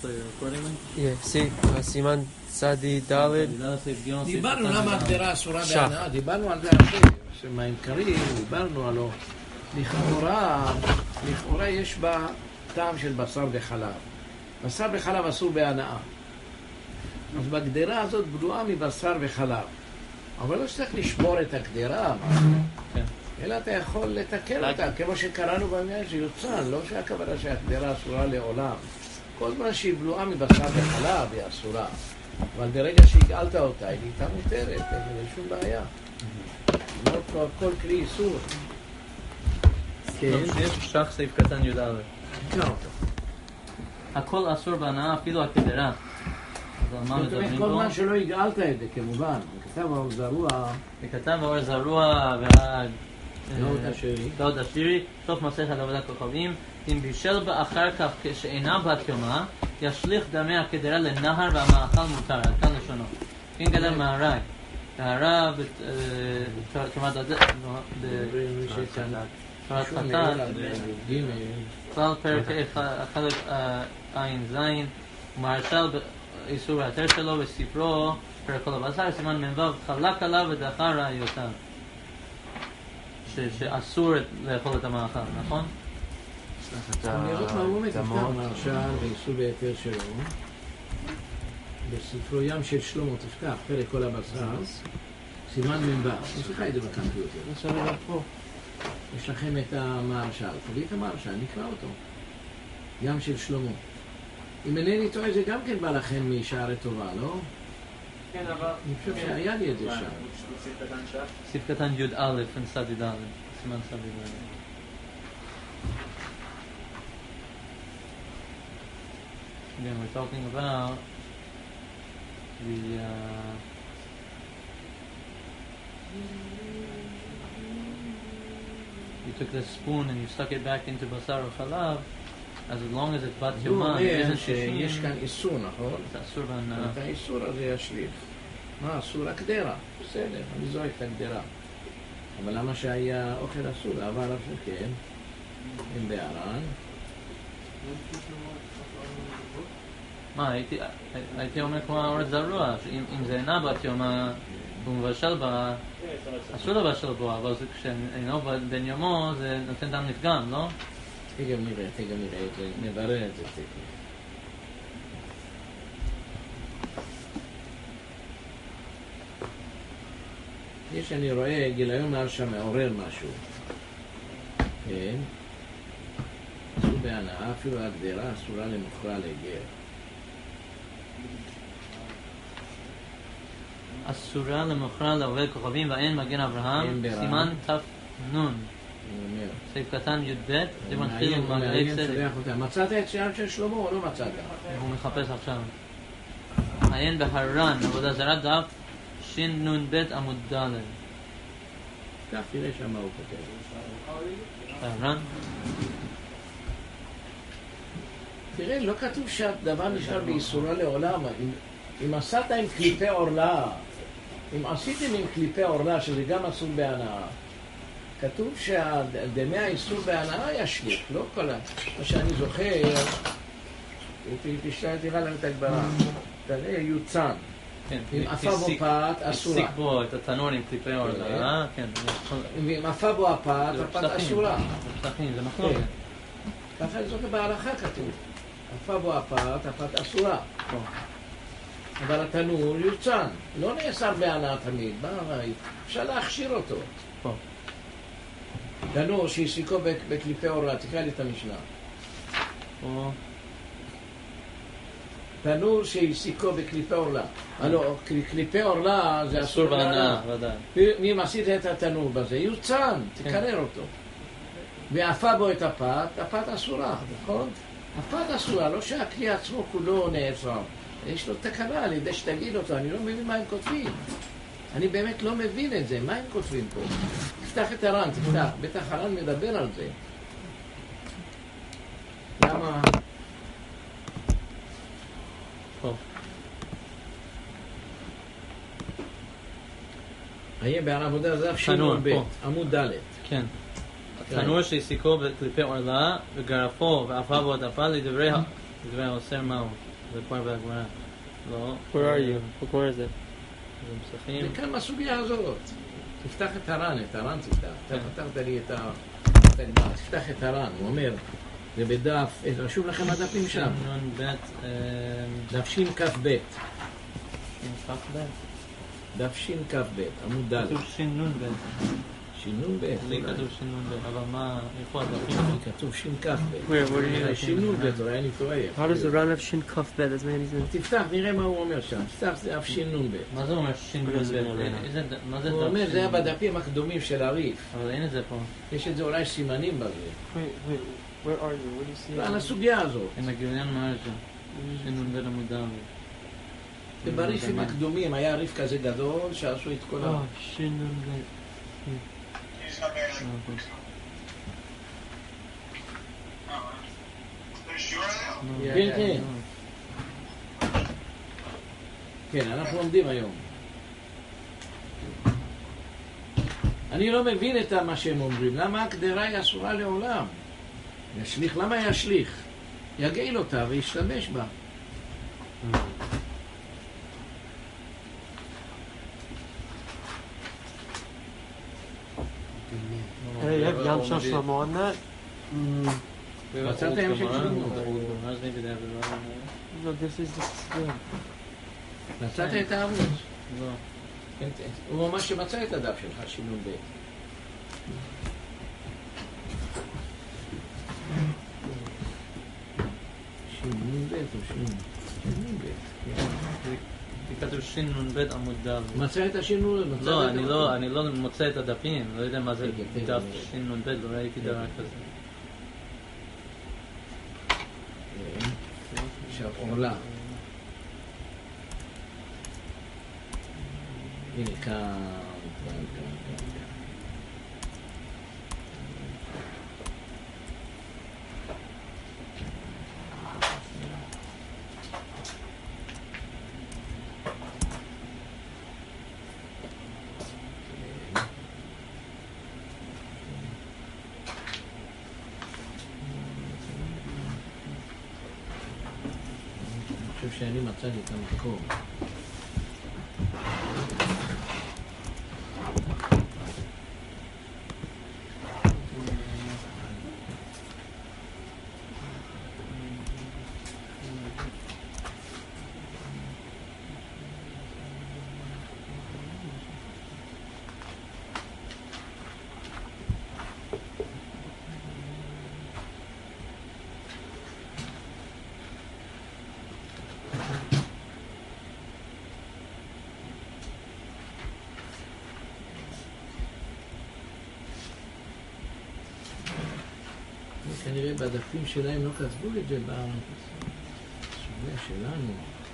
actually recording them? Yeah, see, סימן צדי ד' דיברנו למה הגדרה אסורה בהנאה, דיברנו על זה הרבה, שמים קרים, דיברנו עלו. לכאורה יש בה טעם של בשר וחלב. בשר וחלב אסור בהנאה. אז בגדרה הזאת בלועה מבשר וחלב. אבל לא שצריך לשבור את הגדרה, אלא אתה יכול לתקן אותה, כמו שקראנו בעניין שיוצן, לא שהכוונה שהגדרה אסורה לעולם. כל זמן שהיא בלועה מבשר וחלב היא אסורה. אבל ברגע שהגעלת אותה, היא הייתה מותרת, אין שום בעיה. כל כלי איסור. יש שח סעיף קטן י"א. נקרא אותו. הכל אסור בהנאה, אפילו הכדרה. כל זמן שלא הגעלת את זה, כמובן. וכתב האור זרוע. וכתב האור זרוע ועוד השירי, סוף מסכת עבודת כוכבים. אם בישל בה אחר כך כשאינה בת יומה, ישליך דמי הכדרה לנהר והמאכל מותר. עד כאן לשונו. כן גדל מהרי. והרע כמעט פרט חטאת, כלל פרק חלק עין זין, ומהרשל איסור ההתר שלו בספרו פרק כל הבשר, סימן מנבב חלק עליו ודחה ראיותיו, שאסור לאכול את המאכל, נכון? נראות מהרום את מהרשל ואיסור בהתר שלו בספרו ים של שלמה, תפתח פרק כל הבשר, סימן מנבב. יש לך את זה בקמפיוטר, עכשיו לבד פה. יש לכם את המהרשל, תביא את המהרשל, נקרא אותו. ים של שלמה. אם אינני טועה, זה גם כן בא לכם משערי טובה, לא? כן, אבל... אני חושב שהיה לי את זה שם. סעיף קטן י"א, צדי ד', סימן צדי ד'. Again, we're talking about you took this spoon and you stuck it back into basar or chalav, as long as it's bat yoma, it isn't shishim. יש כאן איסור, נכון? זה אסור בהנאה. את האיסור הזה ישליך. מה אסור? הקדרה. בסדר, אני זורק את הקדרה. אבל למה שהיה אוכל אסור? אבל עליו שכן, אין בערן. מה, הייתי אומר כמו האור זרוע, אם זה אינה בת יומה, הוא מבשל בה, אסור לבשל בו, אבל כשאינו בן יומו זה נותן דם נפגם, לא? תגם נראה, נברר את זה תכף. יש אני רואה גיליון מהרשע מעורר משהו. כן. אסור בהנאה, אפילו הגדרה אסורה למוכרה לגר. אסורה למוכרה לעובד כוכבים ואין מגן אברהם, סימן ת"נ. סעיף קטן י"ב, זה מתחיל עם מעגלי צדק. מצאת את שער של שלמה או לא מצאת? הוא מחפש עכשיו. עיין בהר"ן, עבודה זרה דף שנ"ב עמוד ד'. כך תראה שם מה הוא כותב. בהר"ן? תראה, לא כתוב שהדבר נשאר באיסורה לעולם. אם עשית עם קליפי עורלה, אם עשיתם עם קליפי עורלה, שזה גם אסור בהנאה, כתוב שהדמי האיסור בהנאה ישליך, לא כל מה שאני זוכר, תראה לנו את הגברה, תראה יוצן, אם עפה בו פת, אסורה. הסיק בו את התנור עם קליפי עורלה, כן. אם עפה בו הפת, הפת אסורה. זה מחלוקת. ככה אני זוכר בהלכה כתוב, עפה בו הפת, הפת אסורה. אבל התנור יוצן, לא נאסר בהנאה תמיד, אפשר להכשיר אותו. תנור שהסיקו בקליפי עורלה, תקרא לי את המשנה. תנור שהסיקו בקליפי עורלה. לא, קליפי עורלה זה אסור בהנאה. אם עשית את התנור בזה, יוצן, תקרר אותו. ועפה בו את הפת, הפת אסורה, נכון? הפת אסורה, לא שהכלי עצמו כולו נאסר. יש לו תקנה על ידי שתגיד אותו, אני לא מבין מה הם כותבים. אני באמת לא מבין את זה, מה הם כותבים פה? תפתח את הר"ן, תפתח, בטח הר"ן מדבר על זה. למה? פה. היה בעבודה זו שינון ב', עמוד ד'. כן. תנור שהסיקו בקליפי עורלה וגרפו ועפה בו את הפה לדברי האוסר מהו. זה כבר בהגמרא. לא. Where are you? What corner is it? זה מסכים. וכאן בסוגיה הזאת. תפתח את הר"ן, תפתח. אתה פתחת לי את ה... תפתח את הר"ן, הוא אומר, זה בדף, רשום לכם הדפים שם. דף שכ"ב. דף שכ"ב, עמוד ד'. כתוב ש"נ-ב'. ש"נ-ב'. לי כתוב ש"נ-ב', אבל מה, איפה הדפים? כתוב שכ"ב. Where do you have? ש"נ-ב', אולי אני טועה. How does the run of Shin Kuf Bet? That's many. תפתח, נראה מה הוא אומר שם. תפתח, זה דף ש"נ-ב'. מה זה אומר ש"נ-ב'? מה זה דף? הוא אומר, זה היה בדפים הקדומים של הריף. אבל אין את זה פה. יש את זה אולי סימנים בזה. Wait, where are you? Where do you see it? על הסוגיה הזאת. עם הגיליון מרג'ה. ש"נ-ב' עמוד ד'. ובריפים הקדומים היה ריף כזה גדול שעשו את כל ה... ש"נ-ב'. כן, כן. כן, אנחנו עומדים היום. אני לא מבין את מה שהם אומרים. למה הקדרה היא אסורה לעולם? ישליך, למה ישליך? יגעיל אותה וישתמש בה. Hey, you have Yam Shel Shlomo on that? מצאת ים של שלמה? No, this is good. מצאת את הערוץ? לא. הוא ממש שמצא את הדף שלך, שינון ב'. שינון ב' או שינון ב'. כתוב ש"נ-ב' עמוד ד'. מצא את השינון? לא, אני לא מוצא את הדפים, לא יודע מה זה דף ש"נ-ב', לא ראיתי דבר כזה. עכשיו עולה. הנה כאן. אני חושב שאני מצאתי את המקום. כנראה בדפים שלהם לא כתבו את זה בסוגיה שלנו.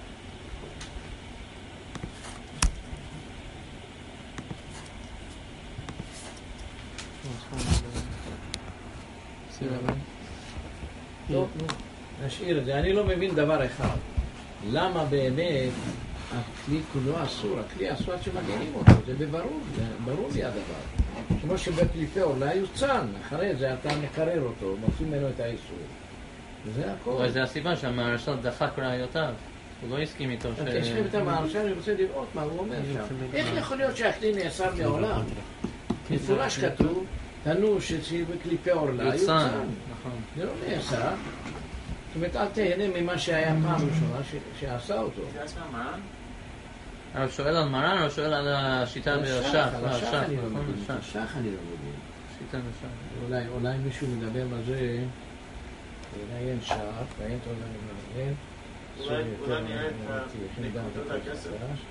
טוב, נשאיר את זה. אני לא מבין דבר אחד. למה באמת הכלי כולו אסור? הכלי אסור שמגנים אותו. זה ברור לי הדבר. כמו שבקליפי עולה יוצן, אחרי זה אתה מקרר אותו, מוצאים ממנו את האיסור. וזה הכל. אבל זה הסיבה שהמהרש"ל דחק ראיותיו. הוא לא הסכים איתו ש... יש לכם את המהרש"ל, אני רוצה לראות מה הוא אומר שם. איך יכול להיות שהכלי נאסר מעולם? מפורש כתוב, תנו שבקליפי עולה יוצן. נכון. זה לא נאסר. זאת אומרת, אל תהנה ממה שהיה פעם ראשונה שעשה אותו. אבל שואל על מרן או שואל על השיטה ברש"ך? על הש"ך אני לא מבין. הש"ך אני לא מבין. שיטה ברש"ך. אולי מישהו מדבר בזה, אולי אין ש"ך, ואין תודה למעניין. אולי נראה את נקודות הכסף.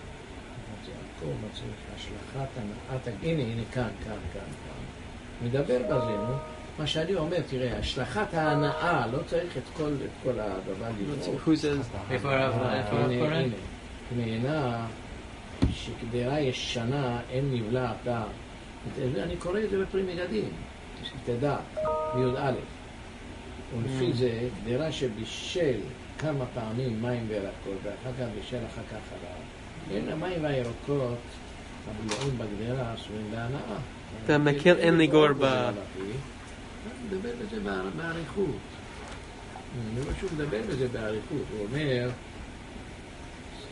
השלכת הנעת, הנה, כאן. מדבר בזה, נו. מה שאני אומר, תראה, השלכת ההנאה, לא צריך את כל הדבר לבוא. איפה הרב קורא? מעינה שקדרה ישנה, אין נבלעתה. אני קורא את זה בפרי מגדים, שתדע, בי"א. ולפי זה, קדרה שבישל כמה פעמים מים וירקות, ואחר כך בישל אחר כך חלב. אין המים והירקות, הבלועים בקדרה, אסורים בהנאה. אתה מקל אין לגור ב... אני מדבר בזה באריכות. אני לא שהוא מדבר בזה באריכות. הוא אומר,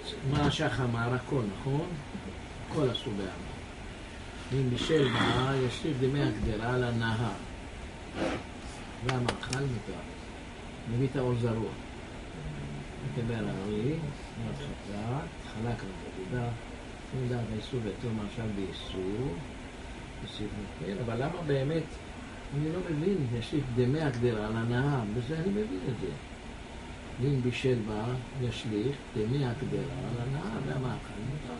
מה השח אמר? הכל, נכון? הכל אסור בענה. ואם בישל בה, ישליך דמי הגדרה על הנהר. והמאכל מותר. מביא את האור זרוע. מקבל הרי, חצת, חלק לבודה, שים דעת האיסור ויתור מרשל באיסור, יוסיף נקל, אבל למה באמת, אני לא מבין, ישליך דמי הגדרה על הנהר, בזה אני מבין את זה. ואם בישל בה, ישליך דמי הגדרה על הנהר, והמאכל מותר.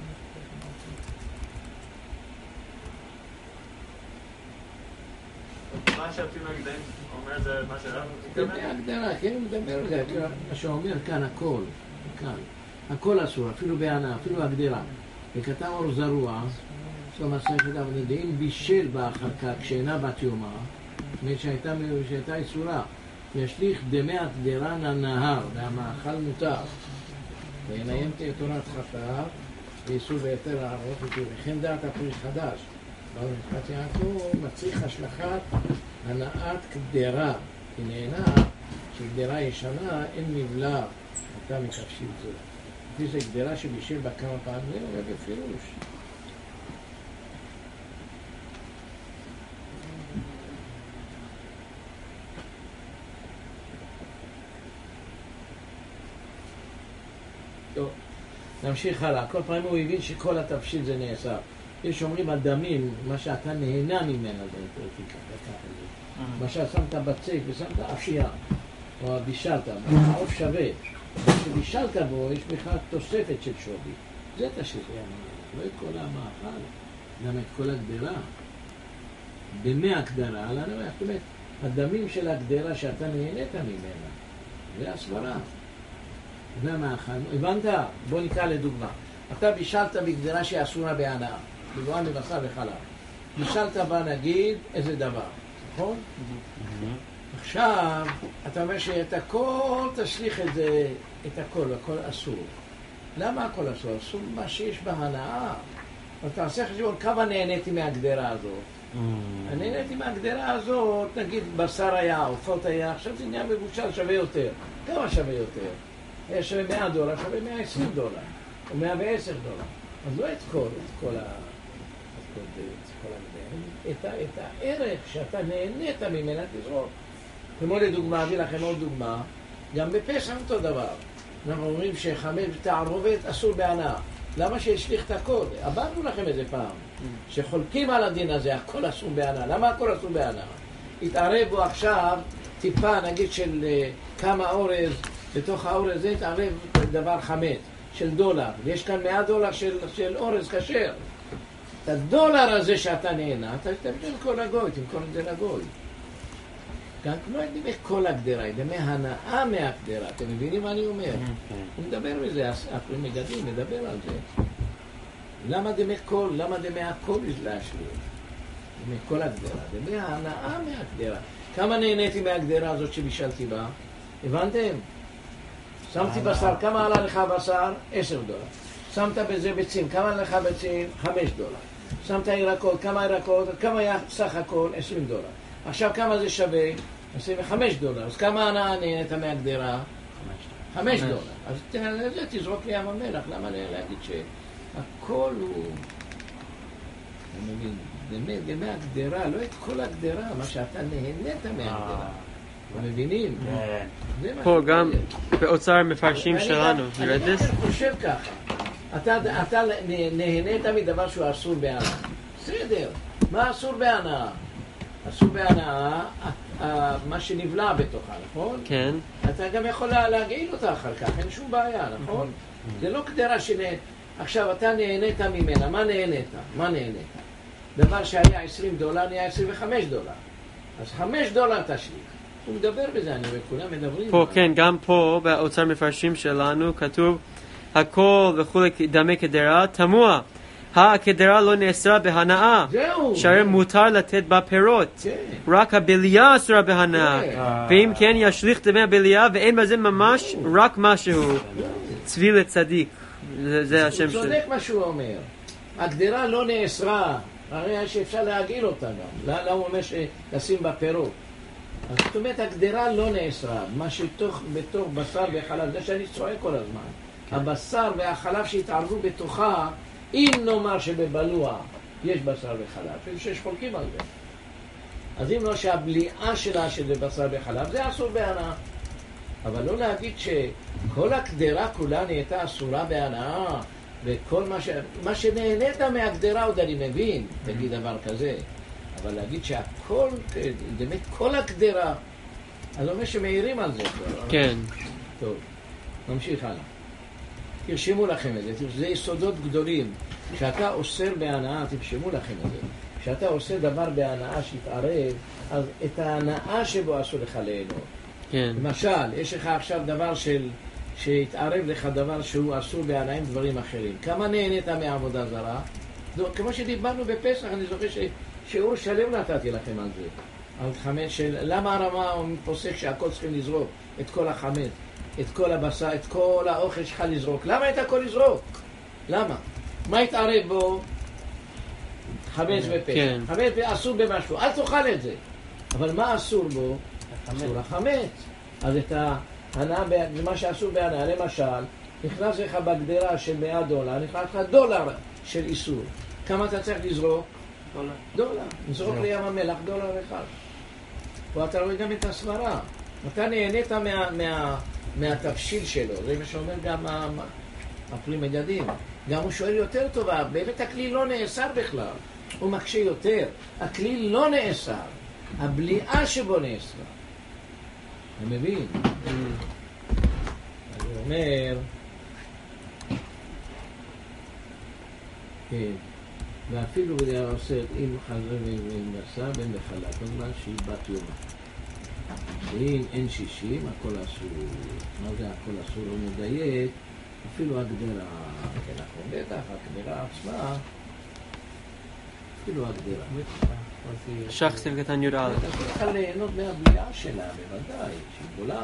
מה שאפילו הגדיים אומר זה מה שרב מתכוון? דמי הגדרה, כן, הוא מדבר על זה, מה שאומר כאן הכל, כאן. הכל אסור, אפילו בענה, אפילו הגדרה. וכתב אור זרוע, זאת מסכת אבנדין, בישל בה אחר כך, כשאינה בת יומה, שהייתה איסורה, ישליך דמי הגדרה לנהר, והמאכל מותר. ויניימתי את תורת חטא, ואיסור ויתר הערות וכו', וכן דעת הפרי חדש. אבל משפט יעקב מצריך השלכת הנעת קדרה, כי נהנה שקדרה ישנה אין מבלע אותה מתפשיל זו. לפי זה קדרה שבישל בה כמה פעמים, אבל בפירוש. טוב, נמשיך הלאה. כל פעם הוא הבין שכל התפשיל זה נאסר. יש אומרים הדמים, מה שאתה נהנה ממנה, מה ששמת בצק ושמת אפייה, או בישלת, העוף שווה. כשבישלת בו, יש בכלל תוספת של שווי. זה תשליך לא את כל המאכל, גם את כל הגדרה. דמי הגדרה, זאת אומרת, הדמים של הגדרה שאתה נהנית ממנה, זה הסברה. זה המאכל. הבנת? בוא נקרא לדוגמה. אתה בישלת בגדרה שאסורה בהנאה. בגועה מבשר וחלב. בישלת בה נגיד איזה דבר, נכון? עכשיו, אתה אומר שאת הכל תשליך את זה, את הכל, הכל אסור. למה הכל אסור? אסור מה שיש בהנאה. אז תעשה חשבון, כמה נהניתי מהגדרה הזאת? נהניתי מהגדרה הזאת, נגיד בשר היה, עופות היה, עכשיו זה נהיה מבושל, שווה יותר. כמה שווה יותר? היה שווה $100, שווה $120, או $110. אז לא את כל את הערך שאתה נהנית ממנה תזרוק. כמו לדוגמה, אביא לכם עוד דוגמה, גם בפסח אותו דבר. אנחנו אומרים שחמש תערובת אסור בהנאה. למה שישליך את הכל? אמרנו לכם איזה פעם, שחולקים על הדין הזה, הכל אסור בהנאה. למה הכל אסור בהנאה? התערב בו עכשיו טיפה, נגיד של כמה אורז, בתוך האורז הזה התערב דבר חמץ של דולר, ויש כאן $100 של אורז כשר. את הדולר הזה שאתה נהנה, אתה תמכור כל הגוי, תמכור את זה לגוי. גם לא דמי כל הגדרה, דמי הנאה מהגדרה. אתם מבינים מה אני אומר? הוא מדבר בזה, המגדלים מדבר על זה. למה דמי כל? למה דמי הכל יש להשלים? דמי כל הגדרה, דמי ההנאה מהגדרה. כמה נהניתי מהגדרה הזאת שבישלתי בה? הבנתם? שמתי בשר, כמה עלה לך בשר? $10. שמת בזה ביצים, כמה עלה לך ביצים? $5. שמת ירקות, כמה ירקות? כמה היה סך הכל? $20. עכשיו כמה זה שווה? $25. אז כמה הנאה נהנית מהגדרה? $5. אז זה תזרוק לי ים המלח. למה להגיד שהכל הוא... אני מבין, דמי הגדרה, לא את כל הגדרה, מה שאתה נהנית מהגדרה. אתם מבינים? פה גם באוצר מפרשים שלנו. אני חושב ככה. אתה נהנית מדבר שהוא אסור בהנאה. בסדר. מה אסור בהנאה? אסור בהנאה מה שנבלע בתוכה, נכון? כן. אתה גם יכול להגעיל אותה אחר כך, אין שום בעיה, נכון? זה לא קדרה עכשיו אתה נהנית ממנה. מה נהנית? מה נהנית? דבר שהיה $20 נהיה $25. אז $5 תשליך. הוא מדבר בזה, אני רואה, כולם מדברים. פה, כן, גם פה באוצר מפרשים שלנו כתוב הכל וכולי דמי קדרה תמוה. הקדרה לא נאסרה בהנאה. זהו. שהרי מותר לתת בה פירות. כן. רק הבליה אסורה בהנאה. ואם כן ישליך דמי הבליה ואין בזה ממש רק משהו. צבי לצדיק. זה השם הוא צודק מה שהוא אומר. הקדרה לא נאסרה. הרי שאפשר להגעיל אותה גם. למה הוא אומר שלשים בה פירות? אז זאת אומרת, הגדרה לא נאסרה. מה בתוך בשר וחלב, זה שאני צועק כל הזמן. הבשר והחלב שהתערבו בתוכה, אם נאמר שבבלוע יש בשר וחלב, אפילו שיש חולקים על זה. אז אם לא שהבליעה שלה שזה בשר וחלב, זה אסור בהנאה. אבל לא להגיד שכל הקדרה כולה נהייתה אסורה בהנאה, וכל מה שנהנית מהקדרה עוד אני מבין, תגיד דבר כזה. אבל להגיד שהכל, באמת כל הקדרה, אז אומר שמעירים על זה. כן. טוב, נמשיך הלאה. תרשמו לכם את זה, זה יסודות גדולים. כשאתה אוסר בהנאה, תרשמו לכם את זה. כשאתה עושה דבר בהנאה שהתערב, אז את ההנאה שבו אסור לך ליהנות. כן. למשל, יש לך עכשיו דבר שהתערב לך דבר שהוא אסור בהנאה עם דברים אחרים. כמה נהנית מעבודה זרה? כמו שדיברנו בפסח, אני זוכר שיעור שלם נתתי לכם על זה. על חמץ למה הרמה פוסק שהכל צריכים לזרוק? את כל החמץ, את כל הבשר, את כל האוכל שלך לזרוק. למה את הכל לזרוק? למה? מה התערב בו? חמץ ופסח. כן. חמץ אסור במשהו, אל תאכל את זה. אבל מה אסור בו? אסור החמץ. אז את ההנאה, מה שאסור בהנאה, למשל, נכנס לך בגדרה של $100, נכנס לך $1 של איסור. כמה אתה צריך לזרוק? דולר. נזרוק לים המלח $1. פה אתה רואה גם את הסברה. אתה נהנית מהתבשיל שלו. זה מה שאומר גם הפרי מגדים. גם הוא שואל יותר טובה. באמת הכלי לא נאסר בכלל. הוא מקשה יותר. הכלי לא נאסר. הבליעה שבו נאסר. אני מבין. אני אומר... כן. ואפילו בדעה עושה אם חזר ומנסה בין בחלה, כל זמן שהיא בת יומה. ואם אין 60, הכל אסור. מה זה הכל אסור? לא מדייק, אפילו הגדרה, כן, אנחנו בטח, הגדרה עצמה, אפילו הגדרה. שחסים קטן י"א. אתה צריך ליהנות מהבליעה שלה, בוודאי, שהיא גדולה.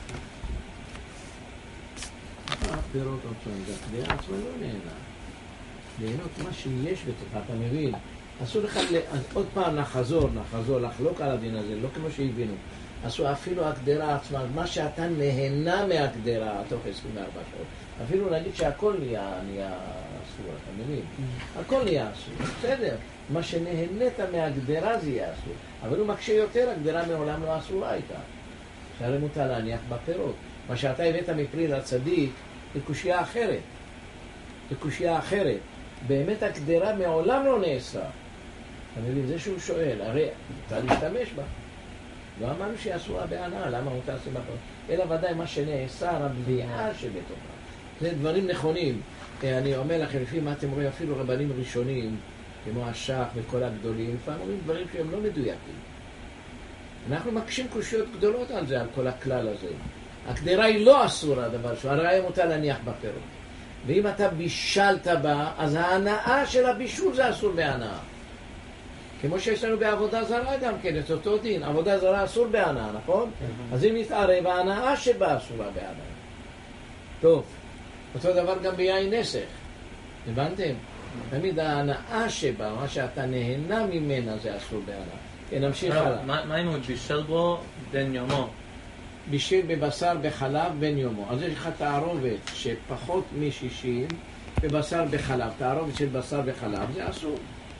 הפירות עצמם, הגדרה עצמה לא נהנה. ליהנות מה שיש בתוכה, אתה מבין? אסור לך, אז עוד פעם נחזור, לחלוק על הדין הזה, לא כמו שהבינו. אסור אפילו הקדרה עצמה, מה שאתה נהנה מהקדרה תוך 24 שעות. אפילו נגיד שהכל נהיה אסור, אתה מבין? הכל נהיה אסור, בסדר. מה שנהנית מהקדרה זה יהיה אסור. אבל הוא מקשה יותר, הקדרה מעולם לא אסורה הייתה. שהרי מותר להניח בפירות. מה שאתה הבאת מפרי לצדיק, זה קושיה אחרת. זה קושיה אחרת. באמת הקדרה מעולם לא נאסרה. אתה מבין, זה שהוא שואל, הרי אתה להשתמש בה. לא אמרנו שהיא אסורה בהנאה, למה הוא תעשה בה? אלא ודאי מה שנאסר, הבליעה שבתוכה. זה דברים נכונים. אני אומר לכם, לפי מה אתם רואים, אפילו רבנים ראשונים, כמו השח וכל הגדולים, לפעמים אומרים דברים שהם לא מדויקים. אנחנו מקשים קושיות גדולות על זה, על כל הכלל הזה. הקדרה היא לא אסורה, דבר שהוא, הרי היה מותר להניח בפירות. ואם אתה בישלת בה, אז ההנאה של הבישול זה אסור בהנאה. כמו שיש לנו בעבודה זרה גם כן, את אותו דין. עבודה זרה אסור בהנאה, נכון? אז אם נתערב, ההנאה שבה אסורה בהנאה. טוב, אותו דבר גם ביין נסך. הבנתם? תמיד ההנאה שבה, מה שאתה נהנה ממנה, זה אסור בהנאה. כן, נמשיך הלאה. מה אם הוא בישל בו בן יומו? בישל בבשר בחלב בן יומו. אז יש לך תערובת שפחות מ-60 בבשר בחלב. תערובת של בשר בחלב, זה אסור.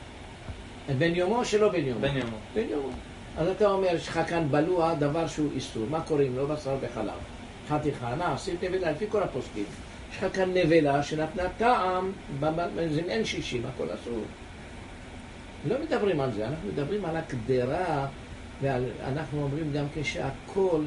בן יומו שלא בן יומו? בן יומו. בן יומו. אז אתה אומר, יש לך כאן בלוע דבר שהוא איסור. מה קוראים לו? בשר בחלב. חתיכה, עשית נבלה, לפי כל הפוסקים. יש לך כאן נבלה שנתנה טעם, זה אין 60, הכל אסור. לא מדברים על זה, אנחנו מדברים על הקדרה, ואנחנו אומרים גם כשהכל,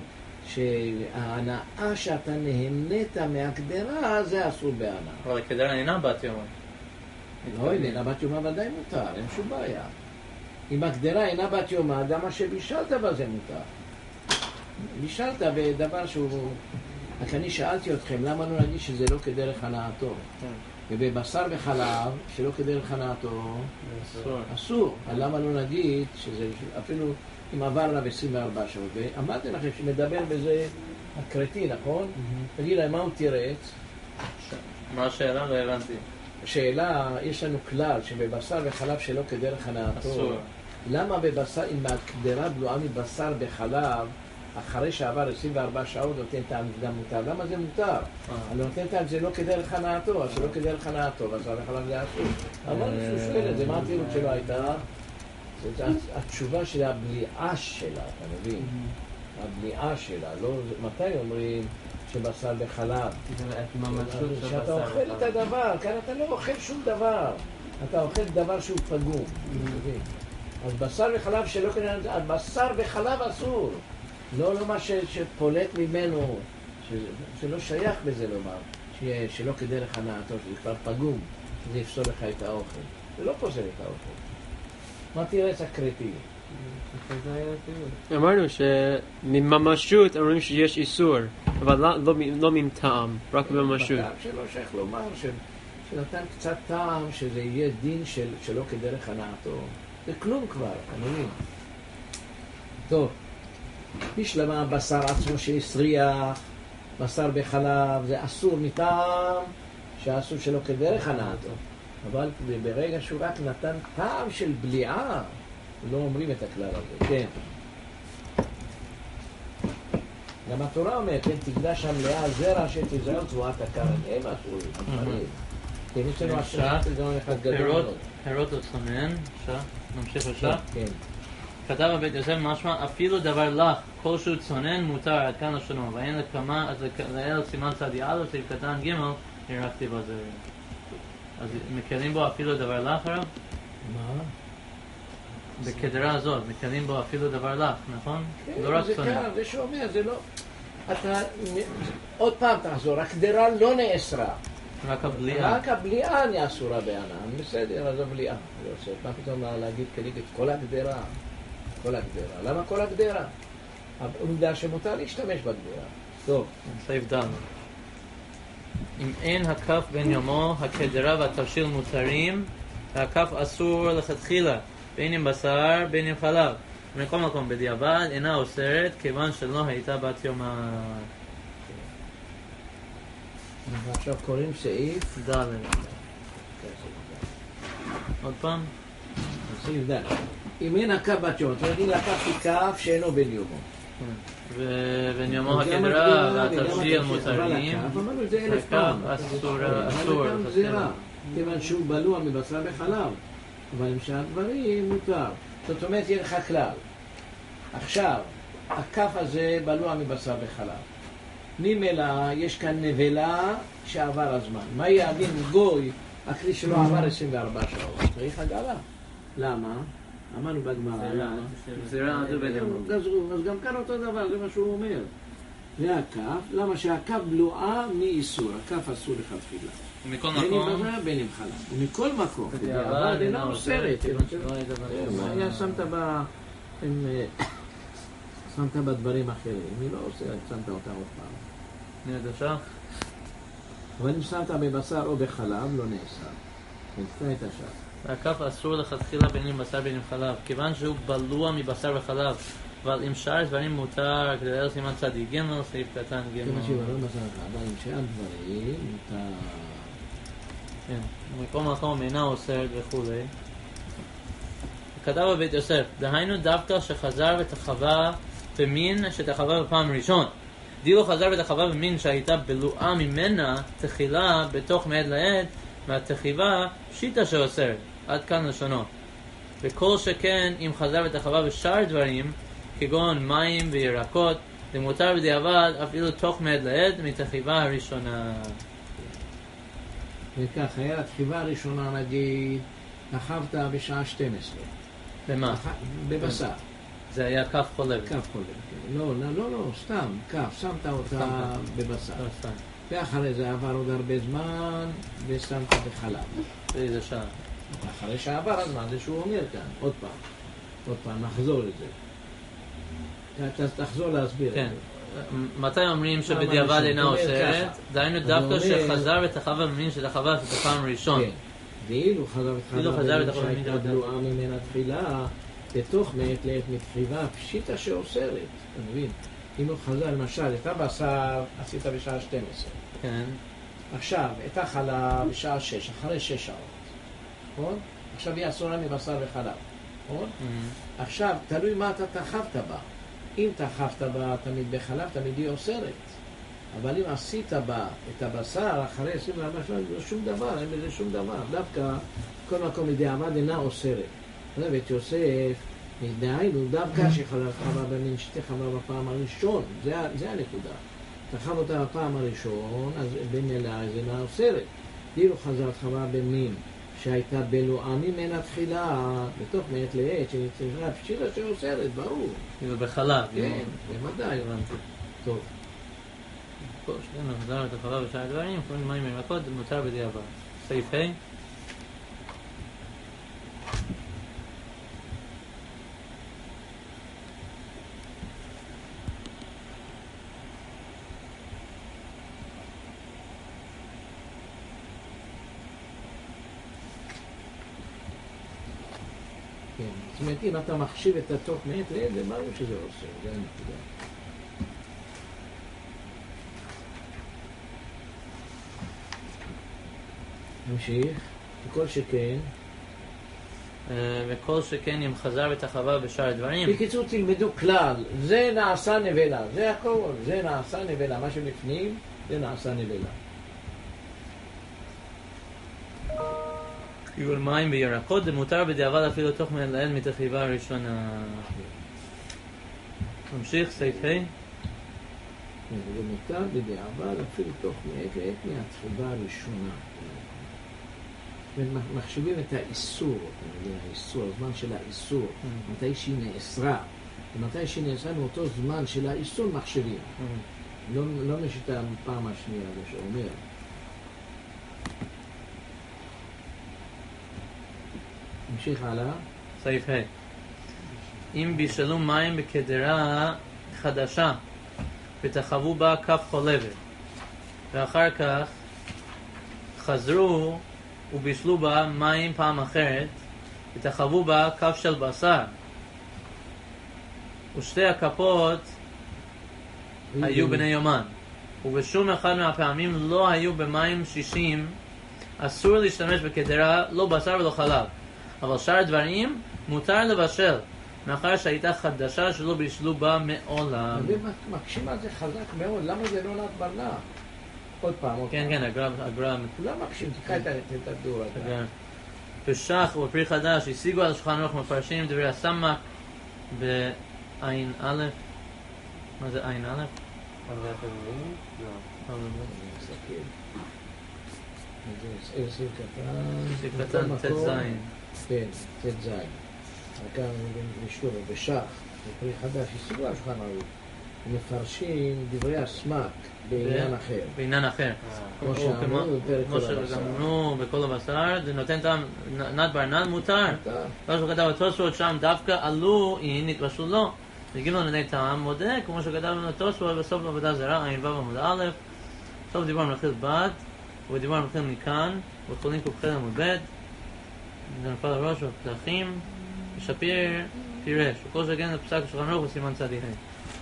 שההנאה שאתה נהנית מהקדרה, זה אסור בהנאה. אבל הקדרה אינה בת יומה. לא, אינה בת יומה ודאי מותר, אין שום בעיה. אם הקדרה אינה בת יומה, גם מה שבישלת בזה מותר. בישלת בדבר שהוא... רק אני שאלתי אתכם, למה לא נגיד שזה לא כדרך הנאתו? ובבשר וחלב, שלא כדרך הנאתו, אסור. למה לא נגיד שזה אפילו אם עבר עליו 24 שעות? ואמרתי לכם שמדבר בזה הקרטי, נכון? תגיד להם, מה הוא תירץ? מה השאלה? לא הבנתי. שאלה, יש לנו כלל שבבשר וחלב שלא כדרך הנאתו, למה בבשר, אם הקדרה בלועה מבשר בחלב, אחרי שעבר 24 שעות נותן טעם גם מותר. למה זה מותר? אני נותן טעם, זה לא כדרך הנאתו, אז שלא כדרך הנאתו, בשר וחלב זה אסור. אמרנו שהוא שואל את זה, מה התירוץ שלו הייתה? התשובה של הבליעה שלה, אתה מבין? הבליעה שלה, לא, מתי אומרים שבשר וחלב? שאתה אוכל את הדבר, כאן אתה לא אוכל שום דבר, אתה אוכל דבר שהוא פגום, אז בשר וחלב שלא כדאי, בשר וחלב אסור, לא מה שפולט ממנו, שלא שייך בזה לומר, שלא כדרך הנאתו, שזה כבר פגום, זה יפסול לך את האוכל, זה לא פוסל את האוכל. מה תירץ הקריטי? אמרנו שמממשות אומרים שיש איסור, אבל לא מן טעם, רק מממשות. בטעם שלא שייך לומר שנתן קצת טעם שזה יהיה דין שלא כדרך הנאתו. זה כלום כבר, אתה מבין? טוב, בשלמה הבשר עצמו שהסריח, בשר בחלב, זה אסור מטעם שאסור שלא כדרך הנאתו. אבל ברגע שהוא רק נתן טעם של בליעה, לא אומרים את הכלל הזה, כן. גם התורה אומרת, כן, תקדש המלאה זרע שתזרע צבועת הכרם, הם אסור, דברים. כן, יש לנו השעה, זה גם אחד גדול. פירות וצונן, נמשיך לשעה. כן. כתב הבית יוסף משמע, אפילו דבר לך, כלשהו צונן מותר עד כאן לשונו, ואין לקמה, אז לאל סימן צדי א', סעיף קטן ג', הרחתי בזה. אז מקלים בו אפילו דבר לך, הרב? מה? בקדרה הזאת, מקלים בו אפילו דבר לך, נכון? כן, לא רק זה צונן. כאן, זה שאומר, זה לא... אתה... עוד פעם תחזור, הקדרה לא נאסרה. רק הבליעה. רק הבליעה נאסורה בענן, בסדר, אז הבליעה. מה פתאום להגיד כליג את כל הגדרה? כל הגדרה. למה כל הגדרה? העובדה שמותר להשתמש בגדרה. טוב. סעיף ד' אם אין הכף בין יומו, הקדרה והתבשיל מותרים, והכף אסור לכתחילה, בין אם בשר, בין אם חלב. מכל מקום בדיעבד אינה אוסרת, כיוון שלא הייתה בת יומה. אנחנו עכשיו קוראים סעיף ד' עוד פעם? סעיף ד' אם אין הכף בת יומו, זאת אומרת, אם לקחתי כף שאינו בין יומו. ובין יומו הקדרה והתבשיל מותרים, אמרנו את זה 1000 פעם. אסור. גם זרע, כיוון שהוא בלוע מבשר וחלב, אבל עם שאר דברים מותר. זאת אומרת, יהיה לך כלל. עכשיו, הכף הזה בלוע מבשר וחלב. ממילא יש כאן נבלה שעבר הזמן. מה יאמין גוי, הכלי שלו עבר 24 שעות. צריך הגלה. למה? אמרנו בגמרא. זרע עדו בין יומו. אז גם כאן אותו דבר, זה מה שהוא אומר. זה הכף, למה שהכף בלועה מאיסור, הכף אסור לכתחילה. ומכל בין מקום, אם בזרע, בין אם חלב. ומכל מקום. בדיעבד אינה אוסרת, כיוון שלא הייתה בת יומה. היה שמת בדברים אחרים, היא לא אוסרת, שמת אותה עוד פעם. נרדשה? אבל אם שמת בבשר או בחלב, לא נאסר. נקטע את השאר. והכף אסור לכתחילה בין אם בשר בין אם חלב, כיוון שהוא בלוע מבשר וחלב, אבל אם שאר דברים מותר, כדי לאל סימן צדי ג' סעיף קטן ג'. כיוון שהוא לא בשר וחלב, אם שאר דברים מותר. כן, ומכל מקום אינה אוסרת וכולי. כתב בבית יוסף, דהיינו דווקא שחזר ותחווה במין שתחווה בפעם ראשון. דילו חזר ותחווה במין שהייתה בלועה ממנה תחילה בתוך מעד לעד, והתחיבה שיטה שאוסרת, עד כאן לשונו. וכל שכן אם חזר ותחווה בשאר דברים, כגון מים וירקות, זה מותר בדיעבד אפילו תוך מעד לעד מתחיבה הראשונה. וכך, היה התחיבה הראשונה נגיד, תחבת בשעה 12. במה? בבשר. זה היה כף חולבת. כף חולבת. לא, סתם, כף, שמת אותה בבשר. לא, סתם. ואחרי זה עבר עוד הרבה זמן, ושמת בחלב. באיזה שעה? אחרי שעבר הזמן, זה שהוא אומר כאן, עוד פעם, נחזור לזה. תחזור להסביר. כן. מתי אומרים שבדיעבד אינה אוסרת? דהיינו דווקא שחזר ותחווה במין שתחווה בפעם ראשון. כן. ואילו חזר ותחווה במין שהייתה בלועה ממנה תחילה, בתוך מעת לעת מתחיבה פשיטה שאוסרת. אתה מבין? אם הוא חזר, למשל, את הבשר עשית בשעה 12. כן. עכשיו, את החלב בשעה 6, אחרי 6 שעות. נכון? עכשיו היא אסורה מבשר וחלב. נכון? עכשיו, תלוי מה אתה תחבת בה. אם תחפת בה תמיד בחלב, תמיד היא אוסרת. אבל אם עשית בה את הבשר אחרי 24 שעות, זה שום דבר, אין בזה שום דבר. דווקא כל מקום בדיעבד אינה אוסרת. ואת יוסף, דהיינו, דווקא שחלב חווה במין שתי חווה בפעם הראשון, זה הנקודה. תחב אותה בפעם הראשון, אז במילא זה אינה אוסרת. דילו חזרת חווה במין שהייתה בלועה ממנה תחילה, בתוך מעת לעת, שנצטרפה פשילה שאוסרת, ברור. כאילו בחלב. כן, בוודאי. טוב. פה שנינו חזרנו את החווה בשאר הדברים, קוראים מים ירקות, מותר בדיעבד. סעיף ה' זאת אומרת, אם אתה מחשיב את התוך מעת לעת, זה ברור שזה עושה, זה הנקודה. נמשיך, וכל שכן. וכל שכן אם חזר ותחווה בשאר הדברים. בקיצור, תלמדו כלל, זה נעשה נבלה, זה הכל, זה נעשה נבלה, מה שבפנים, זה נעשה נבלה. קיול מים וירקות, זה מותר בדיעבד אפילו תוך מלעיל מתחיבה הראשונה. נמשיך, סעיף ה' זה מותר בדיעבד אפילו תוך מעת לעת מהתחיבה הראשונה. מחשיבים את האיסור, האיסור, הזמן של האיסור, מתי שהיא נאסרה. ומתי שהיא נאסרה מאותו זמן של האיסור מחשיבים. לא משית הפעם השנייה, זה שאומר. נמשיך הלאה. סעיף ה' אם בישלו מים בקדרה חדשה ותחוו בה כף חולבת ואחר כך חזרו ובישלו בה מים פעם אחרת ותחוו בה כף של בשר ושתי הכפות היו בני יומן ובשום אחד מהפעמים לא היו במים 60 אסור להשתמש בקדרה לא בשר ולא חלב אבל שאר הדברים מותר לבשל מאחר שהייתה חדשה שלא בישלו בה מעולם. מקשים על זה חזק מאוד, למה זה לא נעת ברנע? עוד פעם. כן, כן, הגרם. כולם מקשים, תקרא את הדור. פשח ופרי חדש, השיגו על שולחן ערוך מפרשים דברי הסמ"ק בעין א'. מה זה עין א'? סעיף קטן ט' זין. כן, ט' זין. כאן נשלו בשח, בפרי חדש, השיגו על שולחן ערוך. מפרשים דברי הסמ"ק בעניין אחר. בעניין אחר. כמו שאמרו בכל הבשר, זה נותן טעם, נת ברנן מותר. כמו שכתב התוספות שם, דווקא עלו, אין, נתבשלו לא. הגיעו לנו לידי טעם, מודה, כמו שכתב לנו התוספות, בסוף עבודה זרה, עין ו' עמוד א', סוף דיבור מלכיל בד, ודיבור מלכיל מכאן, וחולים קופחל עמוד ב', זה נפל הראש והפתחים, שפיר פירש, וכל שכן לפסק שולחן ערוך וסימן צדי ה'.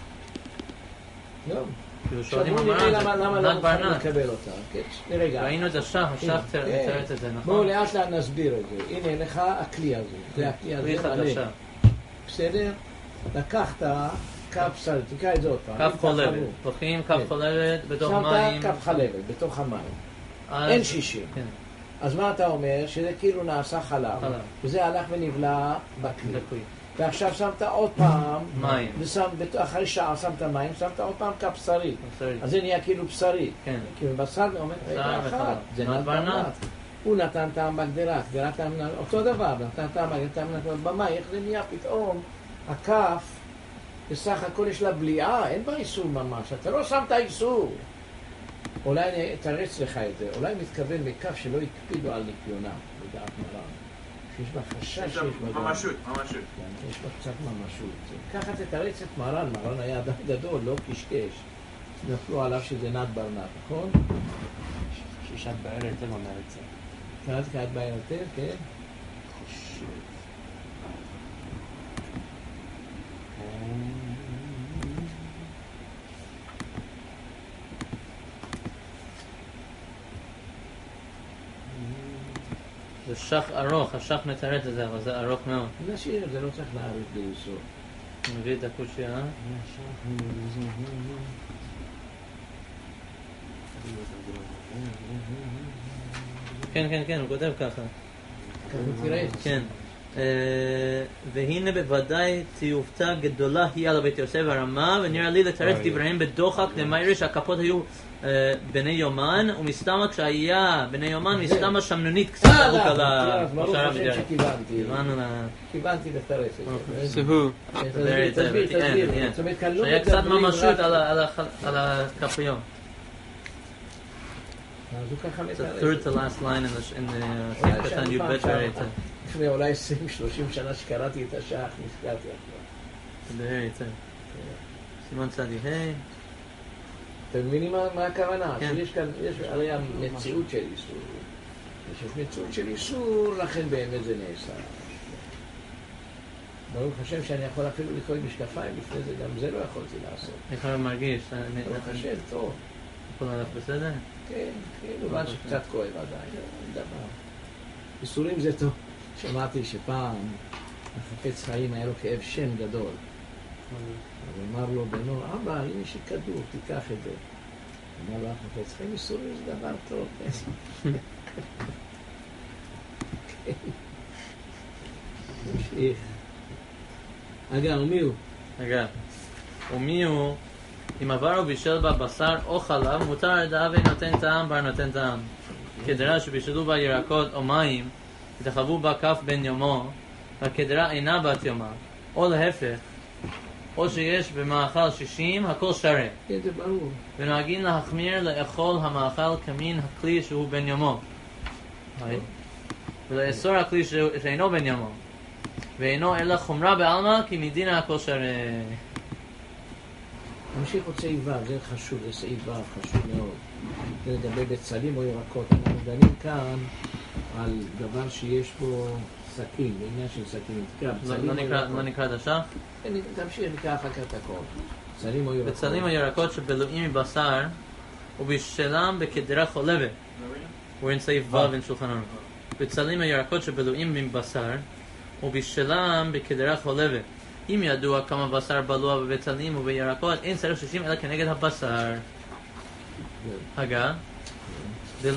עכשיו בואו נראה למה לא מוכנים לקבל אותה. ראינו את השח תראה את זה, נכון? בואו לאט לאט נסביר את זה. הנה לך הכלי הזה. זה הכלי הזה מלא. בסדר? לקחת כף סל, תקרא את זה עוד פעם. כף חולבת. לוקחים כף חולבת בתוך מים. שמת כף חולבת בתוך המים. אין 60. אז מה אתה אומר? שזה כאילו נעשה חלב. וזה הלך ונבלע בכלי. ועכשיו שמת עוד פעם מים. אחרי שעה שמת מים, שמת עוד פעם כף בשרית. אז זה נהיה כאילו בשרית. כן. כאילו בשר אומר, רגע אחת. זה נתן הוא נתן טעם בגדרה, גדרה טעם אותו דבר, נתן טעם בגדרה, במה, איך זה נהיה פתאום? הכף, בסך הכל יש לה בליעה, אין בה איסור ממש, אתה לא שמת איסור. אולי אני אתרץ לך את זה, אולי מתכוון מכף שלא הקפידו על ניקיונה, לדעת מרן. שיש בה חשש שיש בה... ממשות. יש בה קצת ממשות. ככה תתרץ את מרן, מרן היה אדם גדול, לא קשקש. נפלו עליו שזה נת ברנט, נכון? שישת בער היטב אומר את זה. קראת בער היטב, כן? חושב. זה שח ארוך, השח מתרץ את זה, אבל זה ארוך מאוד. נשאיר, זה לא צריך להאריך ביסוד. מביא את הקושיה. כן, הוא כותב ככה. תראה. כן. והנה בוודאי תיופתא גדולה היא על בית יוסף הרמה, ונראה לי לתרץ דבריהם בדוחק למאירי שהכפות היו בני יומן, ומסתמה כשהיה בני יומן, מסתמה שמנונית קצת ארוך על השערה בדרך. כיוונתי לתרץ את זה. סהו. תסביר. שהיה קצת ממשות על הכפיון. אז הוא ככה It's the מתרץ. third to last line in the סעיף קטן י"ב שהראיתי. לפני אולי 20-30 שנה שקראתי את השח, נזכרתי עכשיו. בהיצב. סימן צדי ה'. אתם מבינים מה הכוונה? כן. שיש כאן, יש הרי המציאות של איסור. יש מציאות של איסור, לכן באמת זה נעשה. ברוך השם שאני יכול אפילו לקרוא עם משקפיים, לפני זה גם זה לא יכולתי לעשות. איך אני מרגיש? ברוך השם, טוב. הכל הלך בסדר? כן, כמובן שקצת כואב עדיין, אין דבר. איסורים זה טוב. שמעתי שפעם החפץ חיים היה לו כאב שם גדול. אז אמר לו בנו, אבא, הנה יש לי כדור, תיקח את זה. אמר לו, החפץ חיים, איסורים זה דבר טוב. תמשיך. אגב, מי הוא? רגע. ומי הוא? אם עבר ובישל בה בשר או חלב, מותר דאבי נותן טעם בר נותן טעם. כדרה שבישלו בה ירקות או מים, ותחבו בה כף בן יומו, והכדרה אינה בת יומה, או להפך, או שיש במאכל 60, הכל שרה. כן, זה ברור. ונוהגים להחמיר לאכול המאכל כמין הכלי שהוא בן יומו. ולאסור הכלי שאינו בן יומו. ואינו אלא חומרה בעלמא, כי מדין הכל שרה. נמשיך עוד סעיף ו', זה חשוב, זה סעיף ו' חשוב מאוד. זה לגבי בצלים או ירקות. אנחנו דנים כאן על דבר שיש בו סכין, בעניין של סכין. לא נקרא את השח? תמשיך, נקרא אחר כך את הכל. בצלים או ירקות. בצלים או ירקות שבלועים מבשר, ובשלם בכדרה חולבת. we're in סעיף ו' in שולחן ערוך. בצלים או ירקות שבלועים מבשר, ובשלם בכדרה חולבת. אם ידוע כמה בשר בלוע בבצלים ובירקות, אין צריך 60 אלא כנגד הבשר. הגה, זה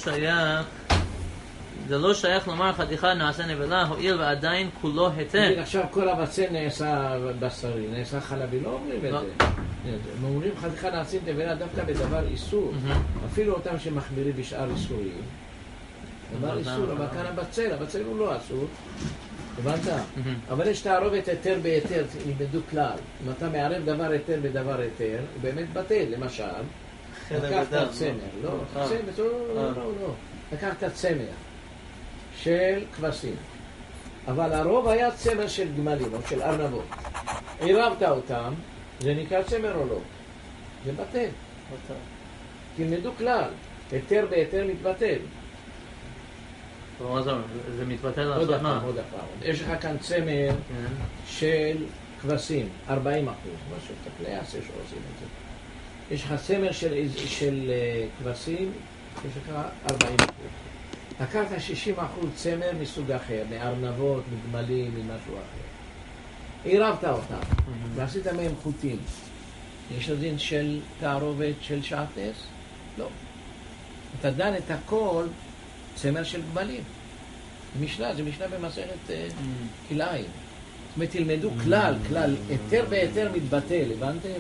לא שייך לומר חתיכה נעשה נבלה, הואיל ועדיין כולו היתר. עכשיו כל הבצל נעשה בשרי, נעשה חלבי, לא אומרים את זה. הם אומרים חתיכה נעשית נבלה דווקא בדבר איסור. אפילו אותם שמחמירים בשאר איסורים. דבר איסור, אבל כאן הבצל הוא לא אסור. הבנת? אבל יש תערובת היתר בהיתר, ילמדו כלל. אם אתה מערב דבר היתר בדבר היתר, הוא באמת בטל, למשל. לקחת צמר, לא. לקחת צמר של כבשים. אבל הרוב היה צמר של גמלים או של ארנבות. עירבת אותם, זה נקרא צמר או לא? זה בטל. תלמדו כלל, היתר בהיתר מתבטל. זה מתבטל לעשות מה? עוד הפעם. יש לך כאן צמר של כבשים, 40%. משהו, תקלי עשה שעושים את זה. יש לך צמר של כבשים, יש לך 40%. לקחת 60% צמר מסוג אחר, מארנבות, מגמלים, ממשהו אחר. עירבת אותם, ועשית מהם חוטים. יש לו דין של תערובת של שעטנז? לא. אתה דן את הכל צמר של גמלים. זה משנה במסכת כלאיים. זאת אומרת, תלמדו כלל, היתר בהיתר מתבטל, הבנתם?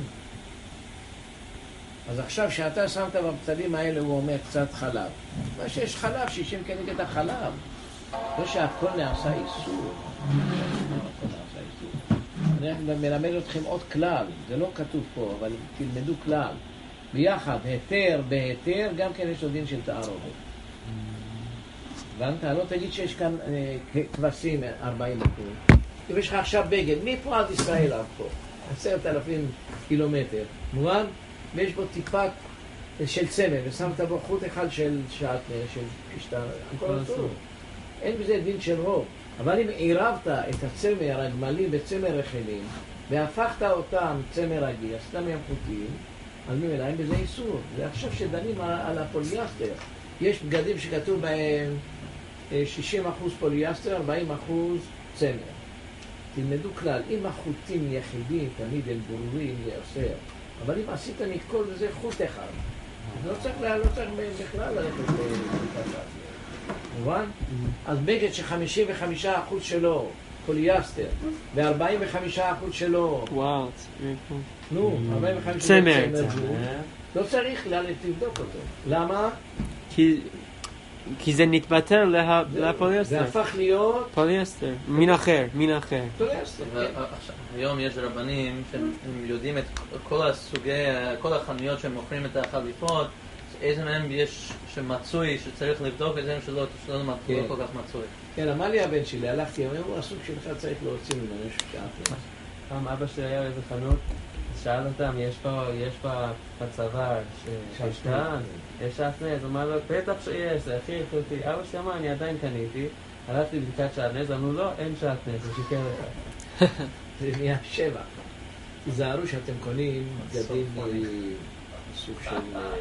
אז עכשיו שאתה שמת בבצלים האלה, הוא אומר קצת חלב. מה שיש חלב, 60 כנגד החלב. לא שהכל נעשה איסור. אני מלמד אתכם עוד כלל, זה לא כתוב פה, אבל תלמדו כלל. ביחד, היתר בהיתר, גם כן יש לו דין של תערובת. הבנת? לא תגיד שיש כאן כבשים 40%. אם יש לך עכשיו בגד, מפה עד ישראל עד פה? 10,000 קילומטר. מובן? ויש בו טיפה של צמר, ושמת בו חוט אחד של פשטה, הכל טוב. אין בזה דין של רוב. אבל אם עירבת את הצמר הגמלים בצמר רחלים, והפכת אותם צמר רגיל, עשית מהם חוטים, אז ממילא אין בזה איסור. ועכשיו שדנים על הפוליאסטר, יש בגדים שכתוב בהם 60% פוליאסטר, 40% צמר. תלמדו כלל, אם החוטים יחידים תמיד הם ברורים, זה אוסר. אבל אם עשית מכל זה חוט אחד, לא צריך בכלל ללכת לבדיקת האף. מובן? אז בגד ש55% שלו פוליאסטר, ו45% שלו... וואו, נו, 45% צמר. לא צריך לבדוק אותו. למה? כי זה נתבטל לפוליאסטר. זה הפך להיות... פוליאסטר. מין אחר. פוליאסטר, כן. היום יש רבנים שהם יודעים את כל החנויות שהם מוכרים את החליפות, איזה מהם יש שמצוי, שצריך לבדוק, איזה מהם שלא כל כך מצוי. כן, אמר לי הבן שלי, הלכתי, הוא הסוג שלך צריך להוציא ממנו, יש שעה. פעם אבא שלי היה באיזה חנות, שאל אותם, יש פה בצוואר ששטן, יש שעטנז, הוא אמר לו, בטח שיש, זה הכי איכותי. אבא שלי אמר, אני עדיין קניתי, הלכתי לבדיקת שעטנז, אמרו לו, אין שעטנז, זה שיקר לך. זה נהיה 7. תיזהרו שאתם קונים בגדים סוג של...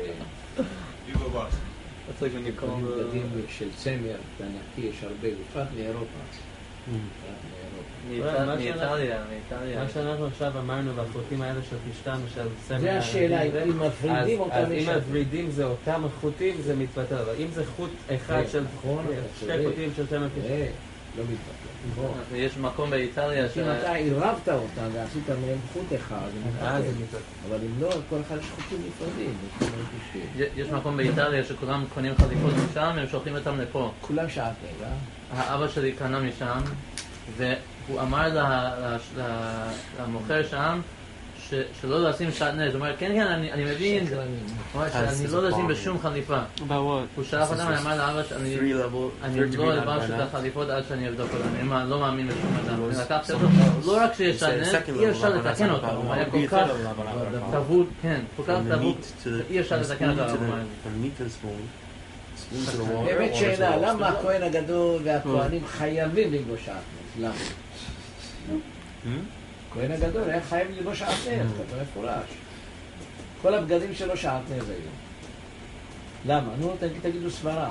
בגדים של צמר, וענקי, יש הרבה, בפרט מאירופה. מאיטליה. מה שאנחנו עכשיו אמרנו בחוטים האלה של פשטן ושל סמל, זה השאלה, אם מפרידים אותם אז אם מפרידים זה אותם חוטים זה מתבטל, אבל אם זה חוט אחד של שתי חוטים של סמל פשטן לא מתבטל. יש מקום באיטליה אם אתה עירבת אותם ועשית מהם חוט אחד, אבל אם לא, כל אחד יש חוטים נפרדים. יש מקום באיטליה שכולם קונים חליפות משם, הם שולחים אותם לפה. כולם שעטנז, האבא שלי קנה משם, והוא אמר למוכר שם שלא לשים שעטנז. הוא אומר, כן, אני מבין, שאני לא לשים בשום חליפה. הוא שלח אותם, אני אמר לאבא שאני לא אלבש את החליפות עד שאני אבדוק אותם. אני לא מאמין בשום אדם. אני לקחתי אותו, לא רק שיש שעטנז, אי אפשר לתקן אותו. הוא היה כל כך טבוד, כן, כל כך טבוד, אי אפשר לתקן אותו. באמת שאלה, למה הכהן הגדול והכהנים חייבים ללבוש שעטנז? למה? הכהן הגדול היה חייב ללבוש שעטנז, כתוב מפורש. כל הבגדים שלו שעטנז היו. למה? נו, תגידו סברה.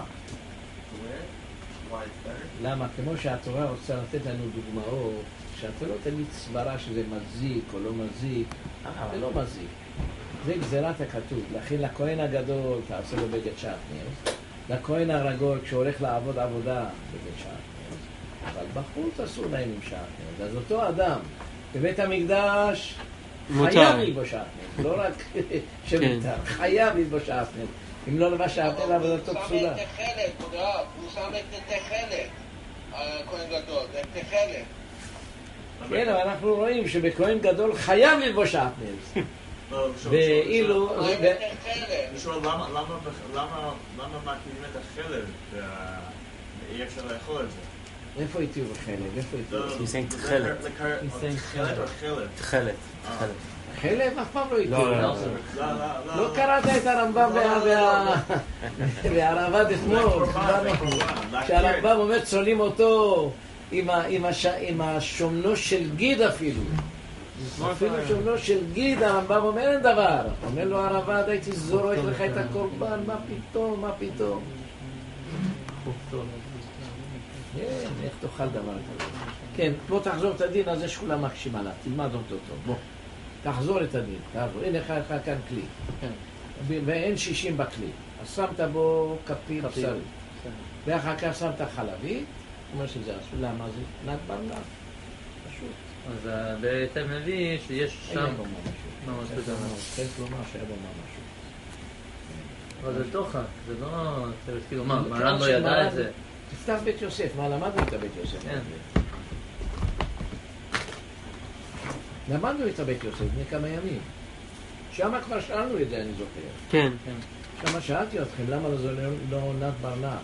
למה? כמו שהתורה רוצה לתת לנו דוגמאות, שאתה לא תגיד סברה שזה מזיק או לא מזיק, זה לא מזיק. זה גזירת הכתוב. לכן לכהן הגדול תעשה לו בגד שעטנז, לכהן הרגול כשהוא הולך לעבוד עבודה בגד שעטנז, אבל בחוץ אסור להם עם שעטנז. אז אותו אדם בבית המקדש חייב ללבוש שעטנז, לא רק שמותר, חייב ללבוש שעטנז. אם לא לבש שעטנז עבודתו פסולה. הוא שם את תכלת, הכהן גדול, את תכלת. כן, אבל אנחנו רואים שבכהן גדול חייב ללבוש שעטנז. ואילו... אני שואל, למה מקימים את החלב ואי אפשר לאכול את זה? איפה איתי בחלב? איפה איתי? He's saying תכלת. תכלת או חלב? תכלת. חלב אף פעם לא איתי. לא קראת את הרמב"ם והרב"ד אתמול. שהרמב"ם אומר צולים אותו עם השומנו של גיד אפילו. אפילו שומנו של גיד, הרמב"ם אומר אין דבר. אומר לו הרב"ד, הייתי זורק לך את הקורבן, מה פתאום? כן, איך תאכל דבר כזה? כן, בוא תחזור את הדין הזה שכולם מקשים עליו, תלמד אותו טוב, בוא. תחזור את הדין, תחזור. הנה לך כאן כלי. ואין 60 בכלי. אז שמת בו כפית בשר. ואחר כך שמת חלבית, אומר שזה אסור. למה זה? נד ברנד. פשוט. אז בעצם מביא שיש שם... אין בו ממש. צריך לומר שהיה בו ממש. אבל זה תוכה, זה לא... כאילו מה, מרן לא ידע את זה. תפתח בית יוסף, מה למדנו את הבית יוסף? כן. למדנו את הבית יוסף לפני כמה ימים. שם כבר שאלנו את זה, אני זוכר. כן. שם שאלתי אתכם, למה זה לא נת ברנט?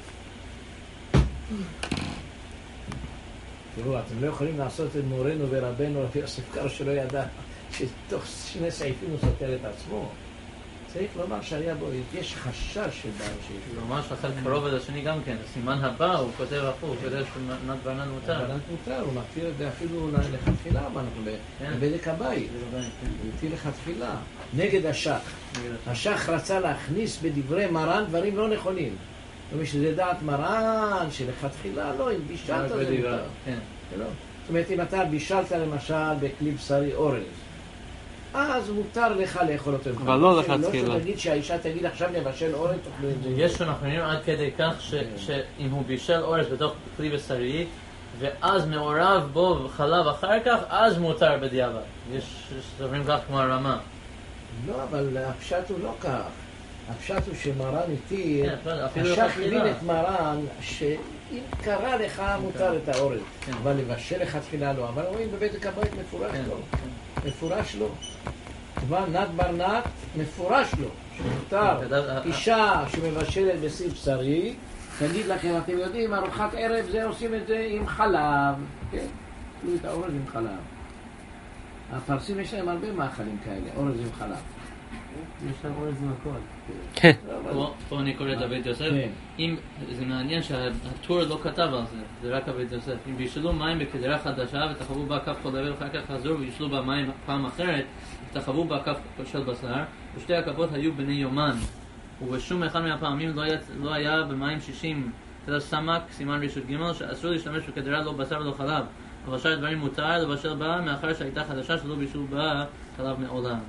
תראו, אתם לא יכולים לעשות את מורנו ורבנו רבי יוסף קארו שלא ידע שתוך 2 סעיפים הוא סותר את עצמו. צריך לומר שהיה בו, יש חשש של בעל שיש. ממש חסר קרוב את השני גם כן, הסימן הבא הוא כותב הפוך, הוא כותב שנת ברנן מותר. ברנן מותר, הוא מכתיר את זה אפילו לכתחילה, אנחנו בבדק הבית. הוא מכתיר לכתחילה, נגד השח. השח רצה להכניס בדברי מרן דברים לא נכונים. זאת אומרת שזה דעת מרן, שלכתחילה לא, אם בישלת זה מותר. זאת אומרת, אם אתה בישלת למשל בכלי בשרי אורז, אז מותר לך לאכול אותו. אבל לא לכתחילה. לא שתגיד שהאישה תגיד עכשיו נבשל אורז, תאכלו את זה. יש שאנחנו עד כדי כך שאם הוא בישל אורז בתוך כלי בשרי, ואז מעורב בו חלב אחר כך, אז מותר בדיעבד. יש סוברים כך כמו הרמה. לא, אבל הפשט הוא לא כך. הפשט הוא שמרן איתי, אפילו השח לכתחילה. הבין את מרן, שאם קרה לך מותר את האורז, אבל לבשל לכתחילה לא. אבל רואים בבית הבית מפורש לא. מפורש לא. כבר נת בר נת, מפורש לא. שמותר. אישה שמבשלת בסיר בשרי, תגיד לכם, אתם יודעים, ארוחת ערב זה עושים את זה עם חלב. כן? תלו את האורז עם חלב. הפרסים יש להם הרבה מאכלים כאלה, אורז עם חלב. יש להם אורז עם הכל. כן. פה אני קורא את הבית יוסף. אם זה מעניין שהטור לא כתב על זה, זה רק הבית יוסף. אם בישלו מים בקדרה חדשה ותחבו בה כף חולבת ואחר כך חזרו וישלו בה מים פעם אחרת, ותחבו בה כף של בשר, ושתי הכפות היו בני יומן, ובשום אחד מהפעמים לא היה במים 60 כתב סמק, סימן רשות ג' שאסור להשתמש בקדרה לא בשר ולא חלב, אבל שאר הדברים מותר לבשל בה מאחר שהייתה חדשה שלא בישלו בה חלב מעולם.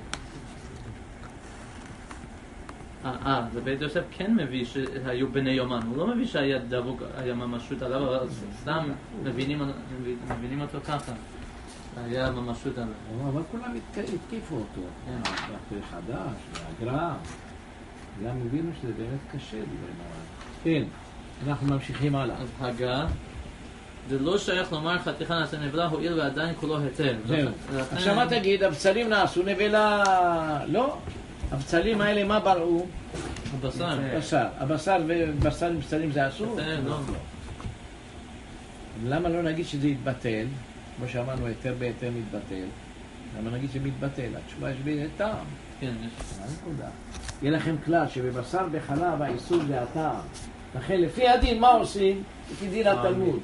ובית יוסף כן מביא שהיו בני יומן, הוא לא מביא שהיה דבוק, היה ממשות עליו, אבל סתם מבינים אותו ככה, היה ממשות עליו. אבל כולם התקיפו אותו, אחרי חדש, והגר"א, גם הבינו שזה באמת קשה. כן, אנחנו ממשיכים הלאה. אז הגה, זה לא שייך לומר חתיכה נעשה נבלה, הועיל ועדיין כולו היתר. זהו. עכשיו מה תגיד, הבצלים נעשו נבלה? לא. הבצלים האלה מה בראו? הבשר. בשר. הבשר ובשר עם בצלים זה אסור? לא. למה לא נגיד שזה יתבטל? כמו שאמרנו, היתר בהיתר מתבטל. למה נגיד שזה מתבטל? התשובה יש לי טעם. כן, יש. נקודה. יהיה לכם כלל שבבשר בחלב האיסור זה הטעם. לכן לפי הדין מה עושים? לפי דין התלמוד.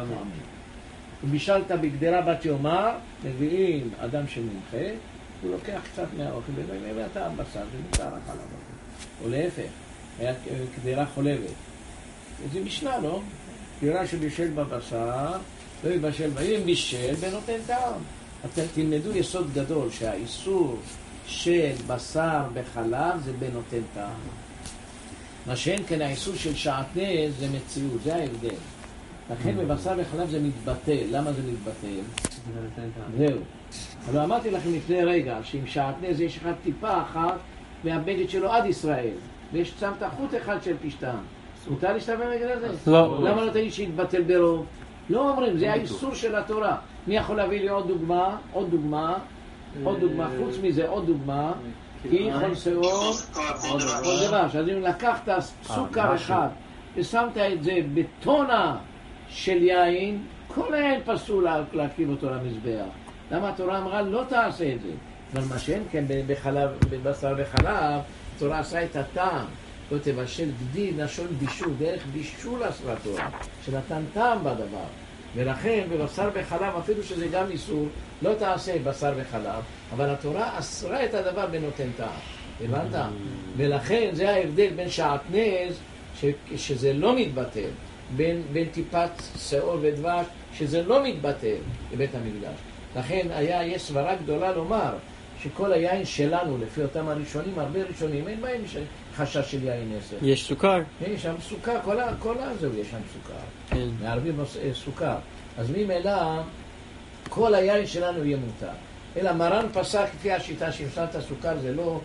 ובישלת בגדרה בת יומר, מביאים אדם שמומחה, הוא לוקח קצת מהאוכל, והטעם בשר, זה מותר החלב. או להפך, היה גדרה חולבת. זה משנה, לא? גדרה שבישל בבשר, לא יבשל בה, אם בישל, ונותן טעם. אתם תלמדו יסוד גדול, שהאיסור של בשר בחלב זה בנותן טעם. מה שאין כן האיסור של שעטנז זה מציאות, זה ההבדל. לכן בבשר בחלב זה מתבטל. למה זה מתבטל? זהו. אבל אמרתי לכם לפני רגע, שעם שעטנז יש לך טיפה אחת מהבגד שלו עד ישראל, ויש שמת חוט אחד של פשטן. מותר להשתמש בגלל זה? לא. למה לא תגיד שהתבטל ברוב? לא אומרים, זה האיסור של התורה. מי יכול להביא לי עוד דוגמה? עוד דוגמה, חוץ מזה עוד דוגמה. כי כל שאור, כל דבר. אז אם לקחת סוכר אחד ושמת את זה בטונה של יין, כל היין פסול להקריב אותו למזבח. למה התורה אמרה לא תעשה את זה? אבל מה שאין כן בבשר וחלב, התורה עשה את הטעם. לא תבשל גדיד, נשול בישול, דרך בישול עשרה תורה, שנתן טעם בדבר. ולכן בבשר וחלב, אפילו שזה גם איסור, לא תעשה בשר וחלב, אבל התורה אסרה את הדבר בנותן טעם. הבנת? ולכן זה ההבדל בין שעטנז, שזה לא מתבטל, בין טיפת שאור ודבש, שזה לא מתבטל בבית המקדש. לכן יש סברה גדולה לומר שכל היין שלנו, לפי אותם הראשונים, הרבה ראשונים, אין בהם חשש של יין נסר. יש סוכר. יש שם סוכר, כל הזהו יש שם סוכר. כן. מערבים סוכר. אז ממילא, כל היין שלנו יהיה מותר. אלא מרן פסק לפי השיטה שהמשלת הסוכר זה לא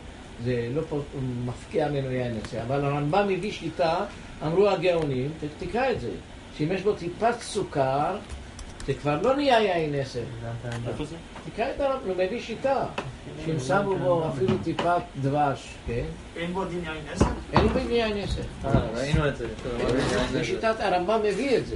מפקיע ממנו יין נסר. אבל הרמב"ם מביא שיטה, אמרו הגאונים, תקרא את זה, שאם יש בו טיפת סוכר, זה כבר לא נהיה יין נסר. איפה זה? תקרא את הרמב"ם, הוא מביא שיטה, שהם שמו בו אפילו טיפת דבש, כן? אין בו דין יין נסר? אין לו דין יין נסר. ראינו את זה. בשיטת הרמב"ם מביא את זה.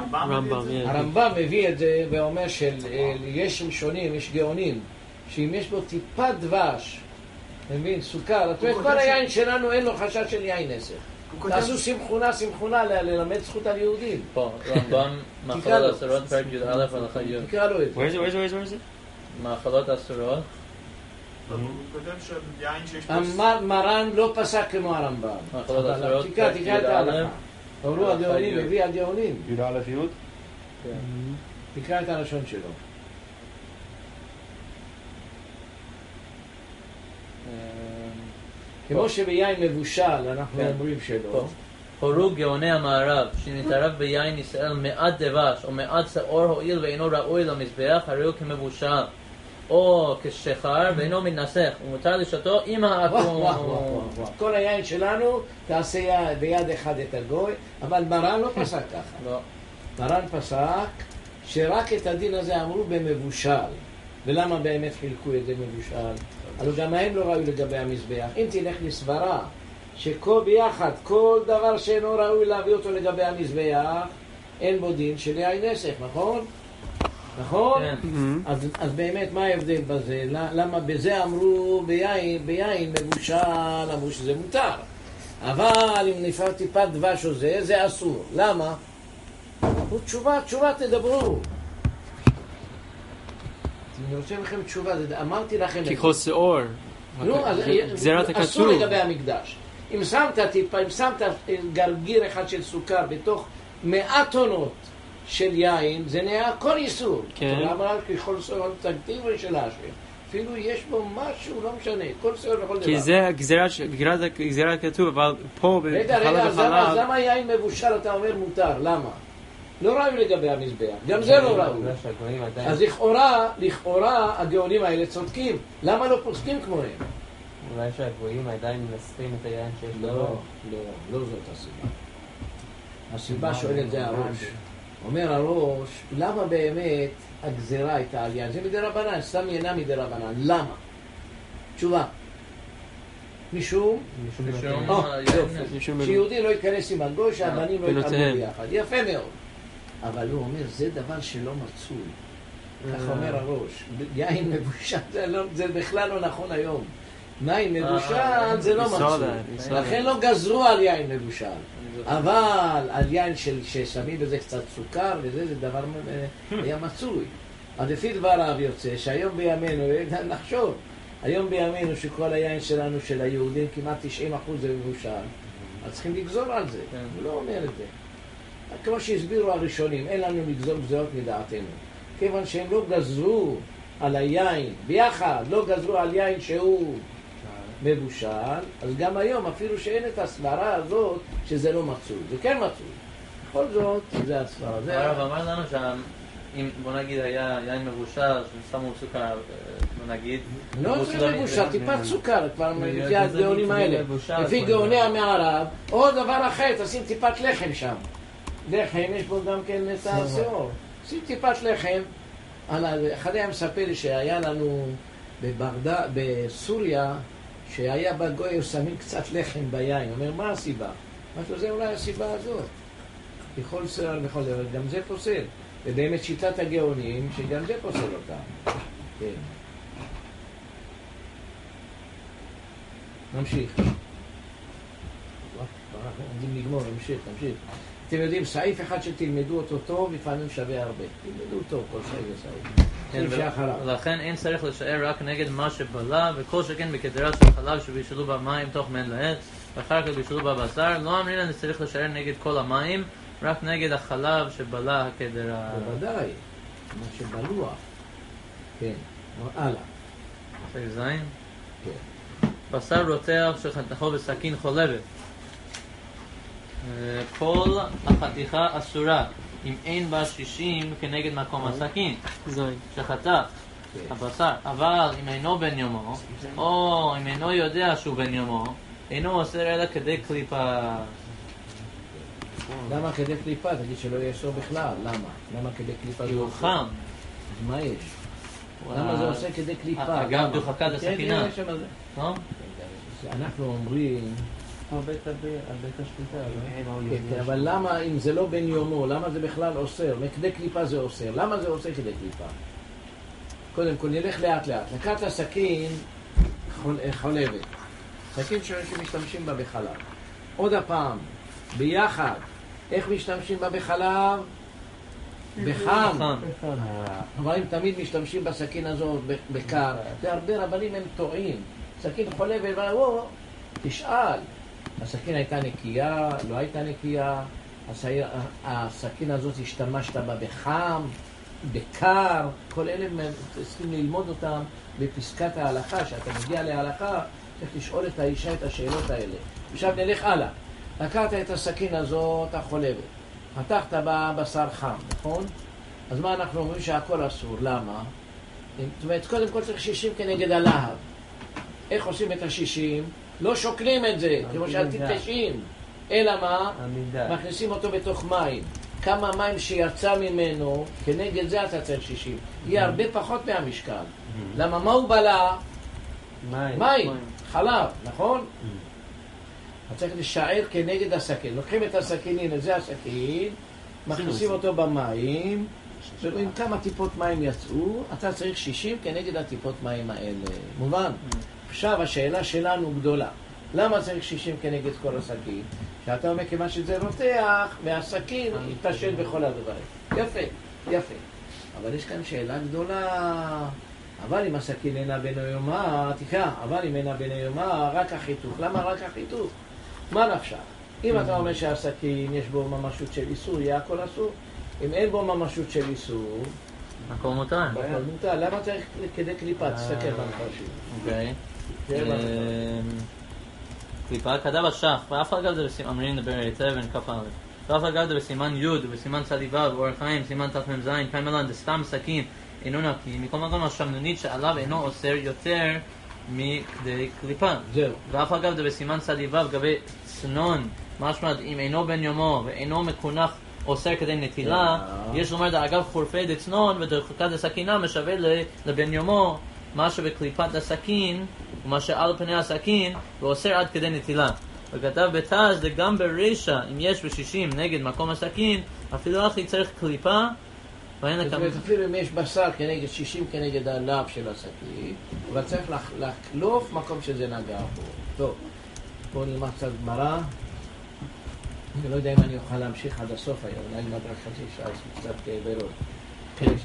הרמב"ם מביא את זה ואומר שיש ראשונים, יש גאונים, שאם יש בו טיפת דבש, מבין, סוכר, זאת אומרת, כל היין שלנו אין לו חשש של יין נסר. תעשו שמחונה ללמד זכות על יהודים. פה, רמב"ם, מאכלות אסורות, פרק י"א הלכה י'. תקרא לו את זה. Where is it? מאכלות אסורות. הוא כותב שיין שיש מרן לא פסק כמו הרמב"ם. מאכלות אסורות, תקרא פרק את י"א. ההלכה. אמרו הגאונים, מביא הגאונים. י"א י'? תקרא את הלשון שלו. כמו שביין מבושל, אנחנו אומרים שלא. הורו גאוני המערב, שנתערב ביין ישראל מעט דבש או מעט שעור הועיל ואינו ראוי למזבח, הרי הוא כמבושל. או כשחר ואינו מתנסך, ומותר לשתו עם העקום. כל היין שלנו תעשה ביד אחד את הגוי, אבל מרן לא פסק ככה. לא. מרן פסק שרק את הדין הזה אמרו במבושל. ולמה באמת חילקו את זה מבושל? אבל גם הם לא ראוי לגבי המזבח. אם תלך לסברה שכל ביחד, כל דבר שאינו ראוי להביא אותו לגבי המזבח, אין בו דין של יין נסך, נכון? נכון? כן. אז באמת מה ההבדל בזה? למה בזה אמרו ביין מבושל, אמרו שזה מותר. אבל אם נפרד טיפת דבש או זה אסור. למה? תשובה תדברו. אני רוצה לכם תשובה, אמרתי לכם... כי כל שעור. גזירת הכתוב. אסור לגבי המקדש. אם שמת גרגיר אחד של סוכר בתוך 100 טונות של יין, זה נהיה כל איסור. כן. למה ככל שעור תקטיב של האשר? אפילו יש בו משהו, לא משנה, כל שעור יכול דבר. כי זה גזירת הכתוב, אבל פה רגע, אז למה יין מבושל אתה אומר מותר? למה? לא ראוי לגבי המזבח, גם זה לא ראוי. אז לכאורה הגאונים האלה צודקים. למה לא פוסקים כמוהם? אולי שהגויים עדיין מנסחים את היין שיש לו. לא זאת הסיבה. הסיבה שואל את זה הראש. אומר הראש, למה באמת הגזירה הייתה על יין? זה מדי רבנן, סתם אינה מדי רבנן. למה? תשובה. משום שיהודי לא ייכנס עם הגוי, שהבנים לא ייכנסו ביחד. יפה מאוד. אבל הוא אומר, זה דבר שלא מצוי. כך אומר הראש. יין מבושל, זה בכלל לא נכון היום. יין מבושל זה לא מצוי. לכן לא גזרו על יין מבושל. אבל על יין ששמים בזה קצת סוכר וזה, זה דבר היה מצוי. אז לפי דבריו יוצא שהיום בימינו, נחשוב, היום בימינו שכל היין שלנו, של היהודים, כמעט 90% זה מבושל. אז צריכים לגזור על זה. הוא לא אומר את זה. כמו שהסבירו הראשונים, אין לנו לגזור גזרות מדעתנו. כיוון שהם לא גזרו על היין, ביחד, לא גזרו על יין שהוא מבושל, אז גם היום, אפילו שאין את הסברה הזאת, שזה לא מצוי. זה כן מצוי. בכל זאת, זה הסברה. הרב אמר לנו שאם, בוא נגיד, היה יין מבושל, ששמו סוכר, בוא נגיד... לא צריך מבושל, טיפת סוכר, כבר לפי הגאונים האלה. לפי גאוני המערב, או דבר אחר, תשים טיפת לחם שם. לחם, יש בו גם כן את השעור. שים טיפת לחם. אחד היה מספר לי שהיה לנו בסוריה, שהיה בגוי שמים קצת לחם ביין. הוא אומר, מה הסיבה? אמרתי לו, זה אולי הסיבה הזאת. בכל שער וכל דבר, גם זה פוסל. ובאמת שיטת הגאונים, שגם זה פוסל אותה. כן. נמשיך. נגמור, נמשיך. אתם יודעים, סעיף אחד שתלמדו אותו טוב, לפעמים שווה הרבה. תלמדו טוב כל סעיף שאחריו. ולכן אין צריך לשער רק נגד מה שבלה, וכל שכן בקדרה של חלב שבישלו במים תוך מן לעץ, ואחר כך בישלו בבשר, לא אמרינן צריך לשער נגד כל המים, רק נגד החלב שבלה הקדרה. בוודאי, מה שבלוח. כן, הלאה. סעיף זין? כן. בשר רותח שחתכו בסכין חולבת. כל החתיכה אסורה אם אין בה 60 כנגד מקום הסכין שחתך הבשר, אבל אם אינו בן יומו או אם אינו יודע שהוא בן יומו, אינו אוסר אלא כדי קליפה. למה כדי קליפה? תגיד שלא יאסור בכלל. למה כדי קליפה זה הוא חם. אז מה יש? למה זה עושה כדי קליפה? גם דוחקת הסכינה. אנחנו אומרים בית השפיטה. אבל למה אם זה לא בן יומו, למה זה בכלל אוסר? כדי קליפה זה אוסר. למה זה עושה כדי קליפה? קודם כל נלך לאט לאט. לקחת הסכין חולבת. סכין שמשתמשים בה בחלב. עוד הפעם, ביחד, איך משתמשים בה בחלב? בחם. אבל אם תמיד משתמשים בסכין הזאת בקר, והרבה רבנים הם טועים. סכין חולבת, תשאל. הסכין הייתה נקייה, לא הייתה נקייה, הסכין הזאת השתמשת בה בחם, בקר, כל אלה צריכים ללמוד אותם בפסקת ההלכה. שאתה מגיע להלכה, צריך לשאול את האישה את השאלות האלה. עכשיו נלך הלאה. לקחת את הסכין הזאת, החולבת. חתכת בה בשר חם, נכון? אז מה אנחנו אומרים שהכל אסור? למה? זאת אומרת, קודם כל צריך 60 כנגד הלהב. איך עושים את ה-60? לא שוקלים את זה, כמו שעתיד 90. אלא מה? מכניסים אותו בתוך מים. כמה מים שיצא ממנו, כנגד זה אתה צריך 60. יהיה הרבה פחות מהמשקל. למה? מה הוא בלע? מים. חלב, נכון? אתה צריך לשער כנגד הסכין. לוקחים את הסכין, הנה זה הסכין, מכניסים אותו במים, ורואים כמה טיפות מים יצאו, אתה צריך 60 כנגד הטיפות מים האלה. מובן? עכשיו השאלה שלנו גדולה. למה צריך 60 כנגד כל הסכין? שאתה אומר כיוון שזה רותח, והסכין יתפשט בכל הדברים. יפה, יפה. אבל יש כאן שאלה גדולה. אבל אם הסכין אינה בינו יומה, תקרא, אבל אם אינה בינו יומה, רק החיתוך. למה רק החיתוך? מה נפשך? אם אתה אומר שהסכין יש בו ממשות של איסור, יהיה הכל אסור. אם אין בו ממשות של איסור, הכל מותר. הכל מותר. למה צריך כדי קליפה? תסתכל במפרשים. אוקיי. קליפה, כתב השח, ואף אגב זה בסימן, אמרים לדבר היטב בין כף א', ואף אגב זה בסימן י' ובסימן צדיבה ואור חיים, סימן ת"מ ז', פעם אלן, זה סתם סכין, אינו נקי, מכל מקום השמנונית שעליו אינו אוסר יותר מכדי קליפה. זהו. ואף אגב זה בסימן צדיבה לגבי צנון, משמע אם אינו בן יומו ואינו מקונח אוסר כדי נטילה, יש לומר אגב חורפי דצנון ודחוקת הסכינה משווה לבן יומו, מה שבקליפת הסכין ומה שעל פני הסכין ואוסר עד כדי נטילה. וכתב בתז גם ברישה, אם יש ב-60 נגד מקום הסכין, אפילו אחי צריך קליפה. זאת אומרת, אפילו אם יש בשר כנגד 60 כנגד הלב של הסכין, אבל צריך לחלוף מקום שזה נגע בו. טוב, בואו נלמד קצת גמרא. אני לא יודע אם אני אוכל להמשיך עד הסוף היום, אולי נדבר חצי שעה, יש לי קצת כאבי ראש.